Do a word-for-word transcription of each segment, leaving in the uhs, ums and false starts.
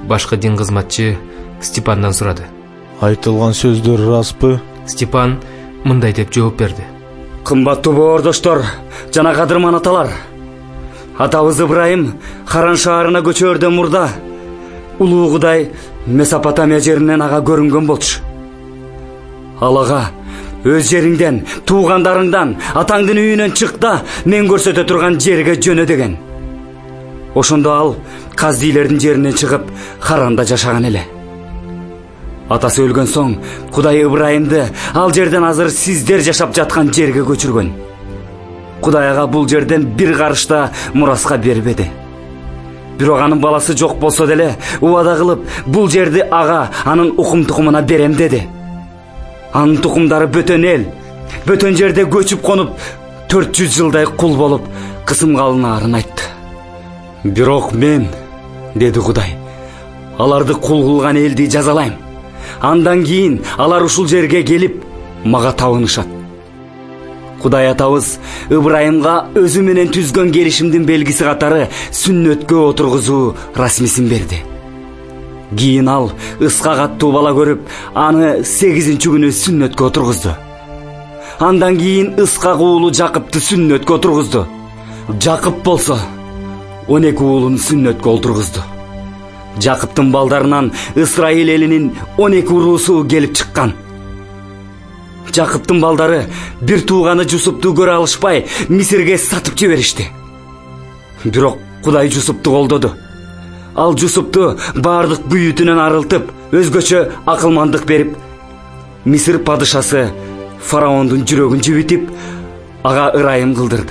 башкы дин кызматчы Степандан сурады. Айтылган сөздөр распы? Степан мындай деп жооп берди. Кымбаттуу боордоштор жана кадырман аталар, атабыз Ибрайым Харан шаарына көчөрдөн мурда улуу Кудай Месопотамия жеринен ага көрүнгөн болчу. Ал ага өз жериңден, туугандарыңдан, атаңдын үйүнөн чык да мен көрсөтө турган жерге жөнө деген. Ошондо ал Каздийлердин жеринен чыгып Харанда жашаган эле. Атасы өлгөн соң Кудай Ибрайымды ал жерден азыр сиздер жашап жаткан жерге көчүргөн. Кудай ага бул жерден бир карышта мураска бербеди. Бирок анын баласы жок болсо деле убада кылып бул жерди ага анын укум тукумуна берем деди. Анын тукумдары бөтөн эл, бөтөн жерде көчүп конуп төрт жүз жылдай кул болуп кысымга алынаарын айтты. Бирок мен, деди Кудай, аларды кул кылган элди жазалайм. Андан кийин алар ушул жерге келип мага табынышат. Кудай атабыз Ибрайымга өзү менен түзгөн келишимдин белгиси катары сүннөткө отургузуу расмисин берди. Кийин ал Ыскак аттуу бала көрүп, аны сегизинчи күнү сүннөткө отургузду. Андан кийин Ыскак уулу Жакыпты сүннөткө отургузду. Жакып болсо он эки уулун сүннөткө отургузду. Жакыптын балдарынан Исраил элинин он эки уруусу келип чыккан. Жакыптын балдары бир тууганы Жусупту көрө алышпай Мисирге сатып жиберишти. Бирок Кудай Жусупту колдоду. Ал Жусупту бардык бүйүтүнөн арылтып, өзгөчө акылмандык берип, Мисир падышасы фараондун жүрөгүн жибитип, ага ырайым кылдырды.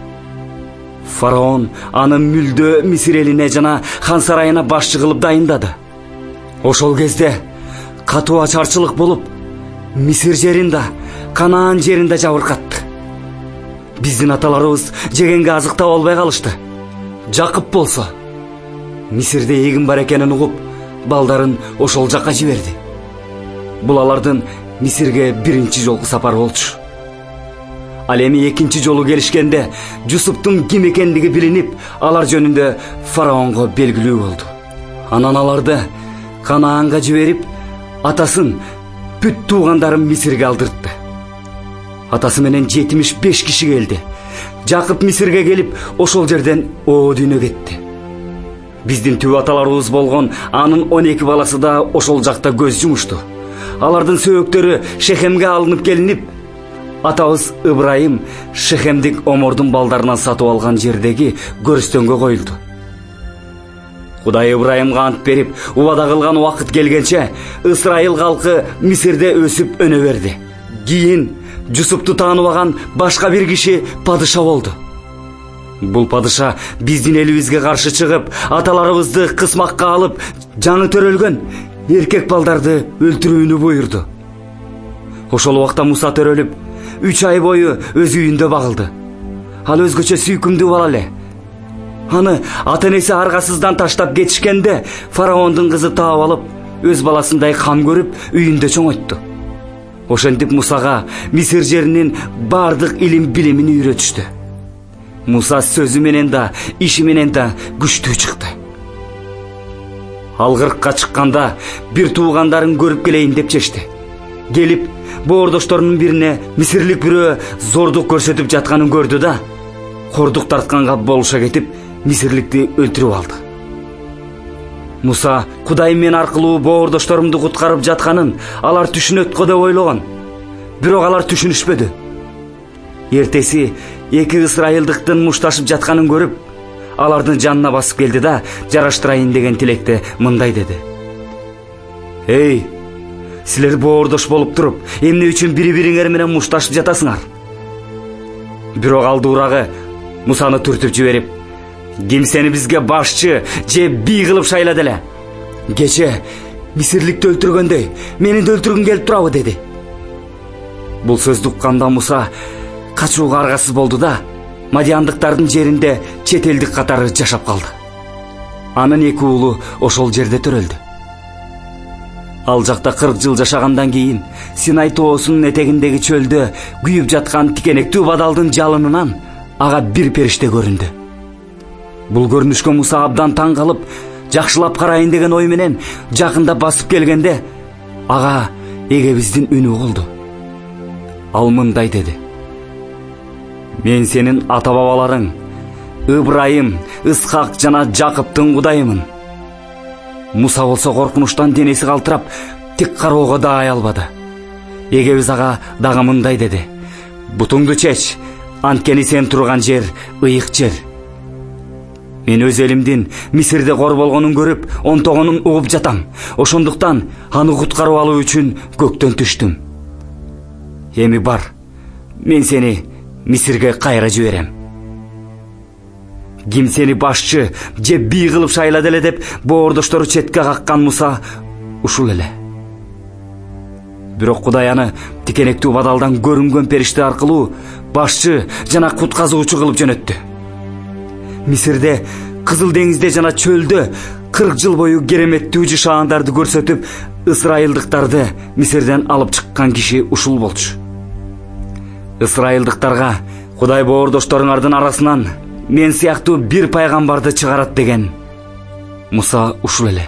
Фараон аны мүлдө Мисир элине жана хан сарайына башчы кылып дайындады. Ошол кезде катуу ачарчылык болуп, Мисир жерин да, Канаан жерин да жабыркатты. Биздин аталарыбыз жегенге азык таба албай калышты. Жакып болсо Мисирде эгин бар экенин угуп, балдарын ошол жакка жиберди. Бул алардын Мисирге биринчи жолку сапары болчу. Ал эми экинчи жолу келишкенде Жусуптун ким экендиги билинип, алар жөнүндө фараонго белгилүү болду. Анан аларды Канаанга жиберип, атасын бүт туугандарын Мисирге алдыртты. Атасы менен жетимиш беш киши келди. Жакып Мисирге келип, ошол жерден оо дүйнө кетти. Биздин түбү аталарыбыз болгон анын он эки баласы да ошол жакта көз жумушту. Алардын сөөктөрү Шехемге алынып келинип, атабыз Ибрайым Шехемдик Омордун балдарынан сатып алган жердеги көрүстөнгө коюлду. Кудай Ибрайымга ант берип, убада кылган убакыт келгенче Исраил калкы Мисирде өсүп өнө берди. Кийин Жусупту тааныбаган башка бир киши падыша болду. Бул падыша биздин элибизге каршы чыгып, аталарыбызды кысмакка алып, жаңы төрөлгөн эркек балдарды өлтүрүүнү буйрду. Ошол убакта Муса төрөлүп, үч ай бою өз үйүндө багылды. Ал өзгөчө сүйкүмдүү бала эле. Аны ата-энеси аргасыздан таштап кетишкенде фараондун кызы таап алып, өз баласындай кам көрүп, үйүндө чоңойтты. Ошентип Мусага Мисир жеринин бардык илим билимин үйрөтүштү. Муса сөзү менен да, иши менен да күчтүү чыкты. Ал кыркка чыкканда бир туугандарын көрүп келейин деп чечти. Келип, боордошторунун бирине мисирлик бирөө зордук көрсөтүп жатканын көрдү да, кордук тартканга болуша кетип, мисирликти өлтүрүп алды. Муса Кудай мен аркылуу боордошторумду куткарып жатканын алар түшүнөткө деп ойлогон. Бирок алар түшүнүшпөдү. Эртеси эки ысрайылдыктын мушташып жатканын көрүп, алардын жанына басып келди да, жараштырайын деген тилекте мындай деди: "Эй, силер боордош болуп туруп, эмне үчүн бири-бириңер менен мушташып жатасыңар?" Бирок ал дурагы Мусаны түртүп жиберип: "Ким сени бизге башчы же бий кылып шайлады эле? Кече мисирликти өлтүргөндөй, мени да өлтүргүң келип турабы?" деди. Бул сөздү укканда Муса качууга аргасыз болду да, Мадияндыктардын жеринде чет элдик катары жашап калды. Анын эки уулу ошол жерде төрөлдү. Ал жакта кырк жыл жашагандан кийин Синай тоосунун этегиндеги чөлдө күйүп жаткан тикенектүү бадалдын жалынынан ага бир периште көрүндү. Бул көрүнүшкө Муса абдан таң калып, жакшылап карайын деген ой менен жакында басып келгенде ага эгебиздин үнү болду. Ал мындай деди: мен сенин ата бабаларың Ыбрайым, Ысхак жана Жакыптын кудайымын. Муса болсо коркунучтан денеси калтырап, тик кароого да ай албады. Эгебиз ага дагы мындай деди: бутуңду чеч, анткени сен турган жер ыйык жер. Мен өз элимдин Мисирде кор болгонун көрүп, онтогонун угуп жатам. Ошондуктан аны куткарып алуу үчүн көктөн түштүм. Эми бар, мен сени Мисирге кайра жиберем. Ким сени башчы же бий кылып шайлады эле деп боордоштору четке каккан Муса ушул эле. Бирок Кудай аны тикенектүү бадалдан көрүнгөн периште аркылуу башчы жана кутказуучу кылып жөнөттү. Мисирде, Кызыл деңизде жана чөлдө кырк жыл бою кереметтүү жашаандарды көрсөтүп, ысрайылдыктарды Мисирден алып чыккан киши ушул болчу. Ысрайылдыктарга Кудай боордошторуңардын арасынан мен сыяктуу бир пайгамбарды чыгарат деген Муса ушул эле.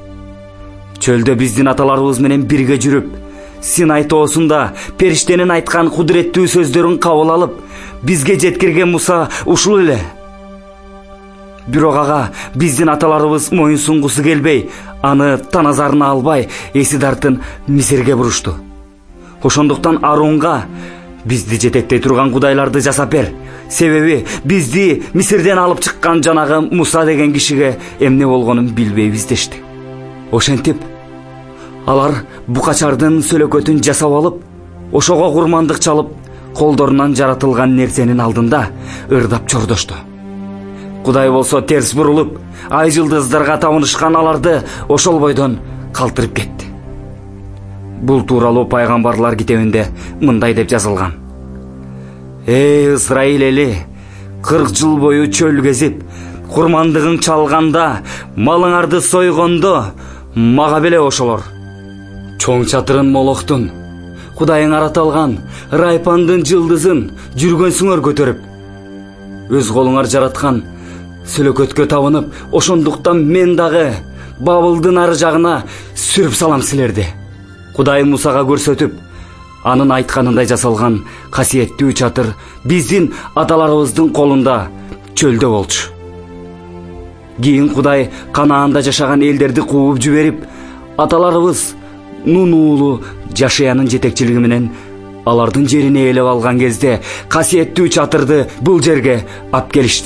Чөлдө биздин аталарыбыз менен бирге жүрүп, Синай тоосунда периштенин айткан кудуреттүү сөздөрүн кабыл алып, бизге жеткирген Муса ушул эле. Бирок ага биздин аталарыбыз моюн сунгусу келбей, аны таназарына албай, эси тартын Мисирге бурушту. Ошондуктан Арунга бизди жетектей турган кудайларды жасап бер. Себеби бизди Мисирден алып чыккан жанагы Муса деген кишиге эмне болгонун билбейбиз дешти. Ошентип, алар букачардын сөлөкөтүн жасап алып, ошого курмандык чалып, колдорунан жаратылган нерсенин алдында ырдап чордошту. Кудай болсо терс бурулуп, ай жылдыздарга табынышкан аларды ошол бойдон калтырып кетти. Бул тууралуу пайгамбарлар китебинде мындай деп жазылган: Эй Исраил эли, кырк жыл бою чөл кезип, курмандыгың чалганда, малыңарды сойгондо мага беле ошолор. Чоң чатырын Молохтун, Кудайың араталган Райпандын жылдызын жүргөнсүңөр көтөрүп, өз колуңар жараткан сөлөкөткө табынып, ошондуктан мен дагы Бабылдын ары жагына сүрүп салам силерди. Кудай Мусага көрсөтүп, анын айтканындай жасалган касиеттүү чатыр биздин аталарыбыздын колунда чөлдө болчу. Кийин Кудай Канаанда жашаган элдерди кууп жиберип, аталарыбыз Нун уулу Жашиянын жетекчилиги менен алардын жерине ээлеп алган кезде касиеттүү чатырды бул жерге алып келишти.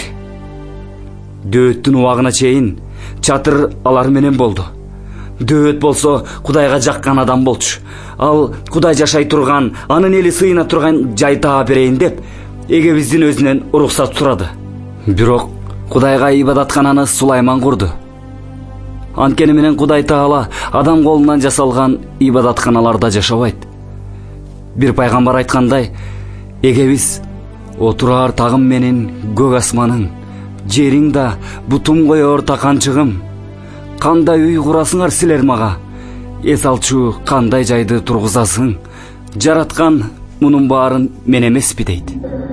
Дөөттүн убагына чейин чатыр алар менен болду. Дөөт болсо Кудайга жаккан адам болчу. Ал Кудай жашай турган, анын эли сыйына турган жай таап берейин деп эгебиздин өзүнөн уруксат сурады. Бирок Кудайга ибадаткананы Сулайман курду. Анткени менен Кудай Таала адам колунан жасалган ибадатканаларда жашабайт. Бир пайгамбар айткандай, эгебиз отурар тагым менен көк асманың, жериң да бутум коёр таканчыгым. Кандай үй курасыңар силер мага? Эс алчу кандай жайды тургузасың? Жараткан мунун баарын мен эмеспи дейт.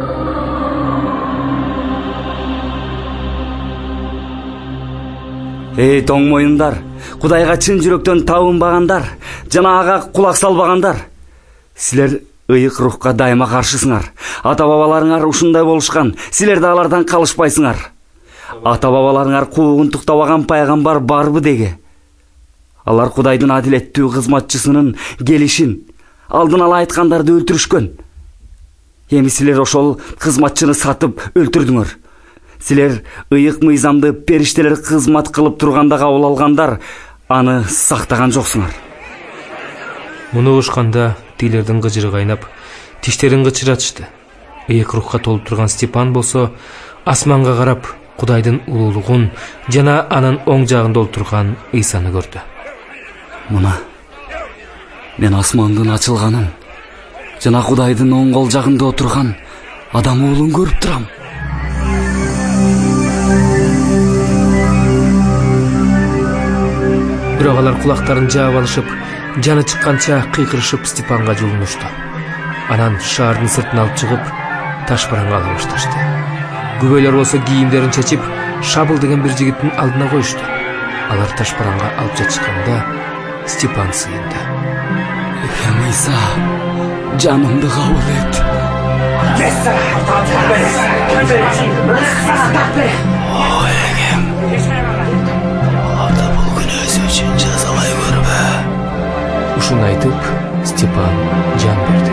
Эй тоң моюндар, Кудайга чын жүрөктөн табынбагандар, жана ага кулак салбагандар. Силер ыйык рухка дайыма каршысыңар. Ата бабаларыңар ушундай болушкан, силер да алардан калышпайсыңар. Ата бабаларыңар куугунтук табаган пайгамбар барбы деге? Алар Кудайдын адилеттүү кызматчысынын келишин алдын ала айткандарды өлтүрүшкөн. Эми силер ошол кызматчыны сатып өлтүрдүңөр. Силер ыйык мыйзамды периштелер кызмат кылып турганда кабыл алгандар, аны сактаган жоксуңар. Муну ушканда тилердин кыжыры кайнап, тиштерин кычыратышты. Ыйык рухка толуп турган Степан болсо асманга карап Кудайдын улуулугун жана анын оң жагында отурган Ыйсаны көрдү. Мына мен асмандын ачылганын жана Кудайдын оң кол жагында отурган адам уулун көрүп турам. Бирок алар кулактарын жаап алышып, жаны чыкканча кыйкырышып Степанга жулунушту. Анан шаардын сыртына алып чыгып, таш бараңга ала башташты. Күбөлөр болсо кийимдерин чечип, Шабыл деген бир жигиттин алдына коюшту. Алар ташпаранга алып жатышканда Степан сыйынды. Мыйса, жанымды кабыл эт. Ой эңем, аларды бул күн өзү үчүн жазалай көрбө. Ушуну айтып, Степан жан берди.